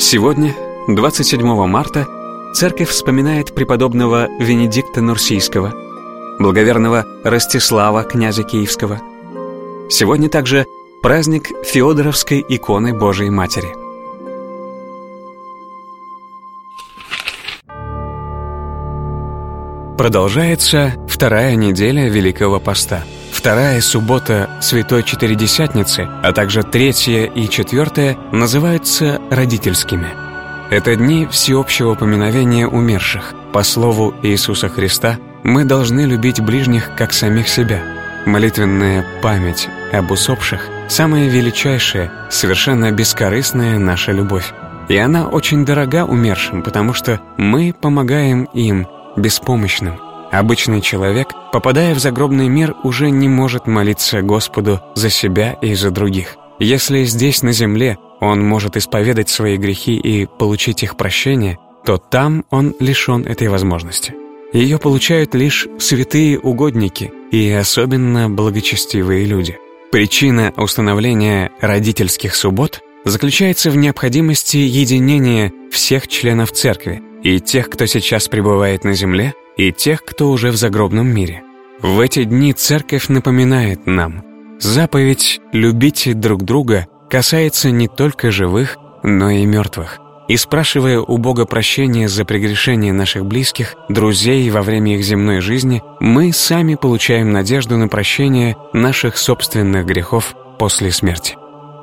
Сегодня, 27 марта, Церковь вспоминает преподобного Венедикта Нурсийского, благоверного Ростислава, князя Киевского. Сегодня также праздник Феодоровской иконы Божией Матери. Продолжается вторая неделя Великого Поста. Вторая суббота Святой Четыредесятницы, а также третья и четвертая называются родительскими. Это дни всеобщего поминовения умерших. По слову Иисуса Христа, мы должны любить ближних как самих себя. Молитвенная память об усопших – самая величайшая, совершенно бескорыстная наша любовь. И она очень дорога умершим, потому что мы помогаем им, беспомощным. Обычный человек, попадая в загробный мир, уже не может молиться Господу за себя и за других. Если здесь, на земле, он может исповедать свои грехи и получить их прощение, то там он лишен этой возможности. Ее получают лишь святые угодники и особенно благочестивые люди. Причина установления родительских суббот заключается в необходимости единения всех членов церкви, и тех, кто сейчас пребывает на земле, и тех, кто уже в загробном мире. В эти дни Церковь напоминает нам: заповедь «любите друг друга» касается не только живых, но и мертвых. И спрашивая у Бога прощения за прегрешения наших близких, друзей во время их земной жизни, мы сами получаем надежду на прощение наших собственных грехов после смерти.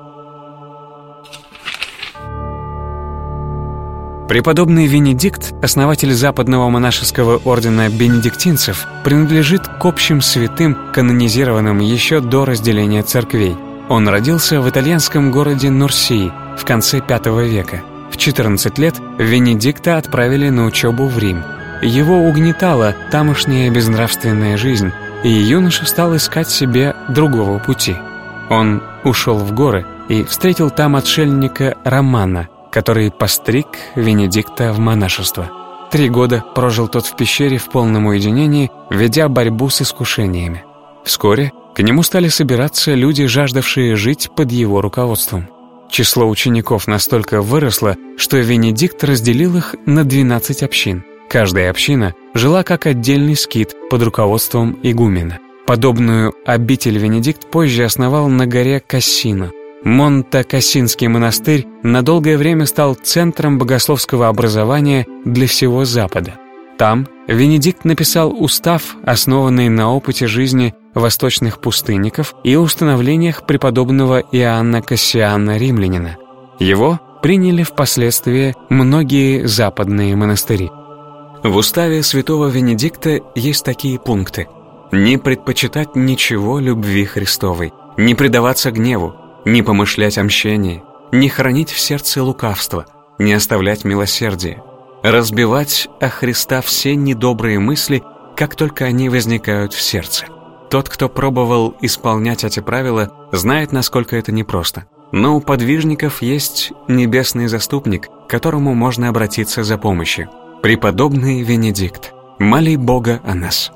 Преподобный Венедикт, основатель западного монашеского ордена бенедиктинцев, принадлежит к общим святым, канонизированным еще до разделения церквей. Он родился в итальянском городе Нурсии в конце V века. В 14 лет Венедикта отправили на учебу в Рим. Его угнетала тамошняя безнравственная жизнь, и юноша стал искать себе другого пути. Он ушел в горы и встретил там отшельника Романа, который постриг Венедикта в монашество. 3 года прожил тот в пещере в полном уединении, ведя борьбу с искушениями. Вскоре к нему стали собираться люди, жаждавшие жить под его руководством. Число учеников настолько выросло, что Венедикт разделил их на 12 общин. Каждая община жила как отдельный скит под руководством игумена. Подобную обитель Венедикт позже основал на горе Кассино. Монте-Кассинский монастырь на долгое время стал центром богословского образования для всего Запада. Там Венедикт написал устав, основанный на опыте жизни восточных пустынников и установлениях преподобного Иоанна Кассиана Римлянина. Его приняли впоследствии многие западные монастыри. В уставе святого Венедикта есть такие пункты: не предпочитать ничего любви Христовой, не предаваться гневу, не помышлять о мщении, не хранить в сердце лукавство, не оставлять милосердие, разбивать о Христа все недобрые мысли, как только они возникают в сердце. Тот, кто пробовал исполнять эти правила, знает, насколько это непросто. Но у подвижников есть небесный заступник, к которому можно обратиться за помощью. Преподобный Венедикт, моли Бога о нас.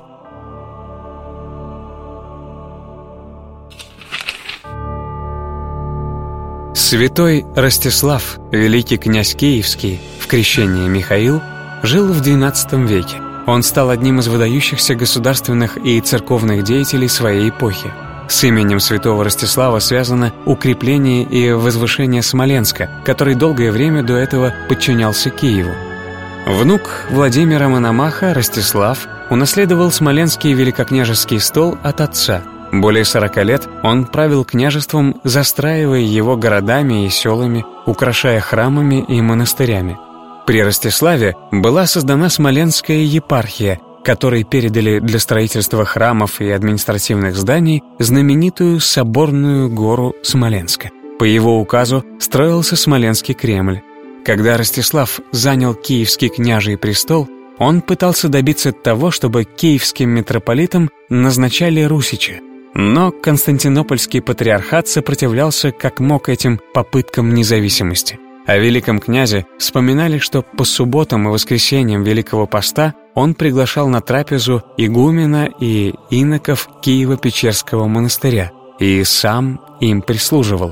Святой Ростислав, великий князь Киевский, в крещении Михаил, жил в XII веке. Он стал одним из выдающихся государственных и церковных деятелей своей эпохи. С именем святого Ростислава связано укрепление и возвышение Смоленска, который долгое время до этого подчинялся Киеву. Внук Владимира Мономаха, Ростислав, унаследовал Смоленский великокняжеский стол от отца. Более 40 лет он правил княжеством, застраивая его городами и селами, украшая храмами и монастырями. При Ростиславе была создана Смоленская епархия, которой передали для строительства храмов и административных зданий знаменитую соборную гору Смоленска. По его указу строился Смоленский Кремль. Когда Ростислав занял Киевский княжий престол, он пытался добиться того, чтобы киевским митрополитом назначали русича. Но Константинопольский патриархат сопротивлялся как мог этим попыткам независимости. О великом князе вспоминали, что по субботам и воскресеньям Великого Поста он приглашал на трапезу игумена и иноков Киево-Печерского монастыря и сам им прислуживал.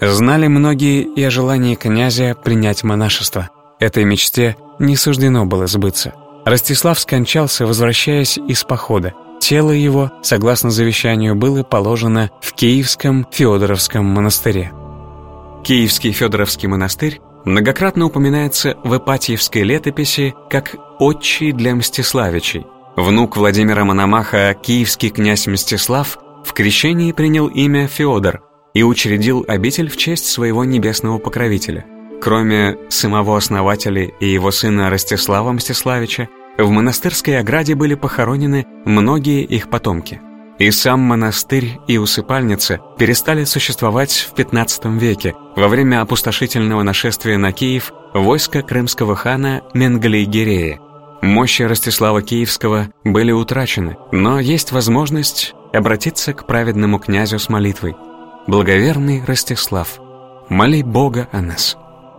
Знали многие и о желании князя принять монашество. Этой мечте не суждено было сбыться. Ростислав скончался, возвращаясь из похода. Тело его, согласно завещанию, было положено в Киевском Феодоровском монастыре. Киевский Феодоровский монастырь многократно упоминается в Ипатьевской летописи как «отчий для Мстиславичей». Внук Владимира Мономаха, киевский князь Мстислав, в крещении принял имя Феодор и учредил обитель в честь своего небесного покровителя. Кроме самого основателя и его сына Ростислава Мстиславича, в монастырской ограде были похоронены многие их потомки. И сам монастырь и усыпальница перестали существовать в XV веке во время опустошительного нашествия на Киев войска крымского хана Менгалей-Гирея. Мощи Ростислава Киевского были утрачены, но есть возможность обратиться к праведному князю с молитвой. Благоверный Ростислав, моли Бога о нас.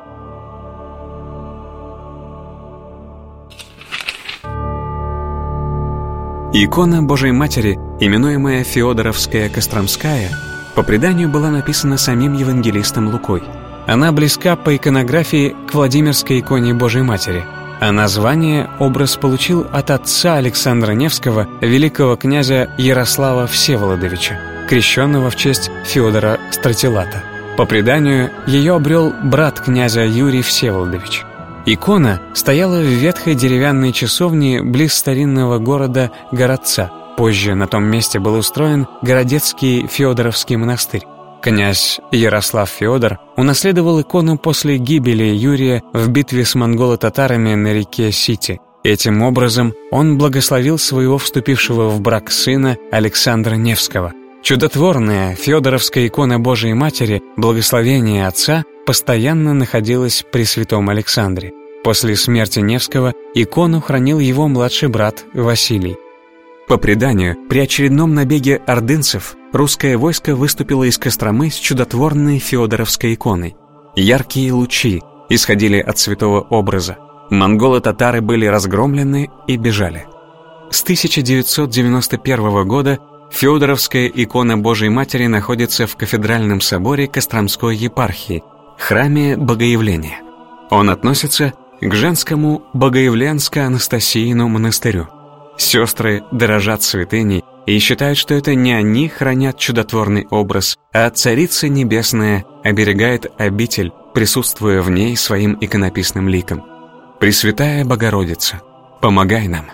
Икона Божией Матери, именуемая Феодоровская Костромская, по преданию была написана самим евангелистом Лукой. Она близка по иконографии к Владимирской иконе Божией Матери, а название образ получил от отца Александра Невского, великого князя Ярослава Всеволодовича, крещенного в честь Феодора Стратилата. По преданию, ее обрел брат князя Юрий Всеволодович. Икона стояла в ветхой деревянной часовне близ старинного города Городца. Позже на том месте был устроен Городецкий Феодоровский монастырь. Князь Ярослав Феодор унаследовал икону после гибели Юрия в битве с монголо-татарами на реке Сити. Этим образом он благословил своего вступившего в брак сына Александра Невского. Чудотворная Феодоровская икона Божией Матери, благословение отца, постоянно находилась при святом Александре. После смерти Невского икону хранил его младший брат Василий. По преданию, при очередном набеге ордынцев русское войско выступило из Костромы с чудотворной Феодоровской иконой. Яркие лучи исходили от святого образа. Монголо-татары были разгромлены и бежали. С 1991 года Феодоровская икона Божией Матери находится в кафедральном соборе Костромской епархии, храме Богоявления. Он относится к женскому Богоявленско-Анастасийному монастырю. Сестры дорожат святыней и считают, что это не они хранят чудотворный образ, а Царица Небесная оберегает обитель, присутствуя в ней своим иконописным ликом. Пресвятая Богородица, помогай нам.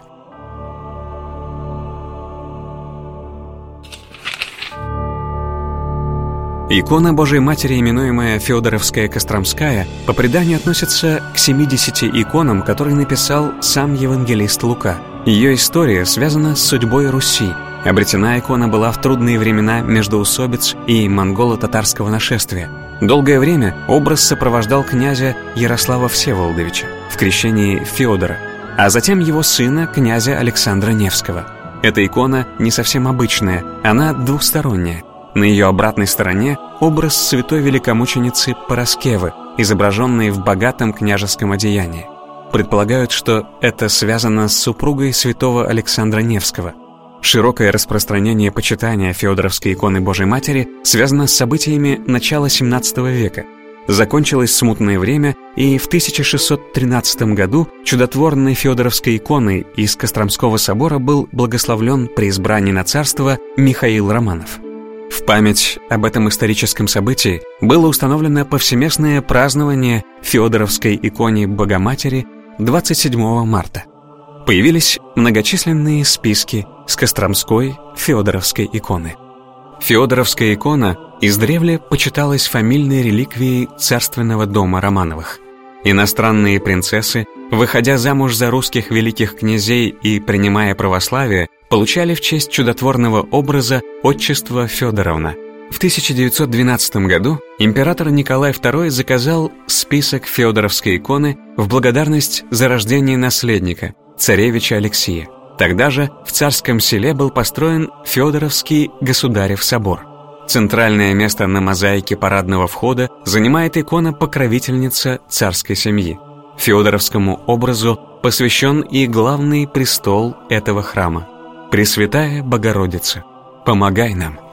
Икона Божией Матери, именуемая Феодоровская Костромская, по преданию относится к 70 иконам, которые написал сам евангелист Лука. Ее история связана с судьбой Руси. Обретена икона была в трудные времена междоусобиц и монголо-татарского нашествия. Долгое время образ сопровождал князя Ярослава Всеволодовича в крещении Феодора, а затем его сына, князя Александра Невского. Эта икона не совсем обычная, она двухсторонняя. На ее обратной стороне образ святой великомученицы Параскевы, изображенный в богатом княжеском одеянии. Предполагают, что это связано с супругой святого Александра Невского. Широкое распространение почитания Феодоровской иконы Божией Матери связано с событиями начала XVII века. Закончилось смутное время, и в 1613 году чудотворной Феодоровской иконой из Костромского собора был благословлен при избрании на царство Михаил Романов. В память об этом историческом событии было установлено повсеместное празднование Феодоровской иконе Богоматери 27 марта. Появились многочисленные списки с Костромской Феодоровской иконы. Феодоровская икона издревле почиталась фамильной реликвией царственного дома Романовых. Иностранные принцессы, выходя замуж за русских великих князей и принимая православие, получали в честь чудотворного образа отчество Федоровна. В 1912 году император Николай II заказал список Феодоровской иконы в благодарность за рождение наследника, царевича Алексия. Тогда же в Царском Селе был построен Феодоровский Государев собор. Центральное место на мозаике парадного входа занимает икона покровительница царской семьи. Феодоровскому образу посвящен и главный престол этого храма. Пресвятая Богородица, помогай нам.